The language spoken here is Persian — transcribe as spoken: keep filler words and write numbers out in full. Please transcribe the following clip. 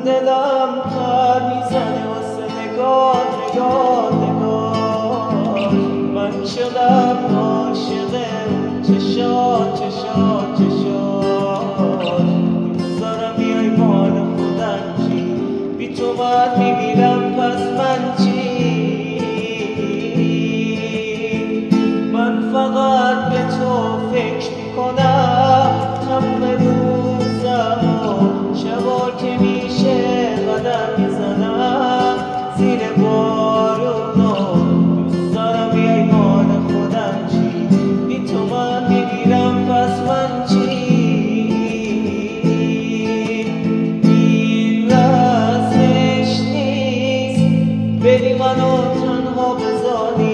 دلم پر میزنه واسه نگاه نگاه نگاه. من شدم عاشق چشات چشات چشات. دوست دارم بیای مال خودم چی، بی تو من میمیرم پس من چی. من فقط به تو فکر میکنم تموم روزم و شبا که میشه قدم میزنم زیر بارونا. دوست دارم بیای مال خودم چی، بی تو من میمیرم پس من چی. این رسمش نیست بری منو تنها بذاری،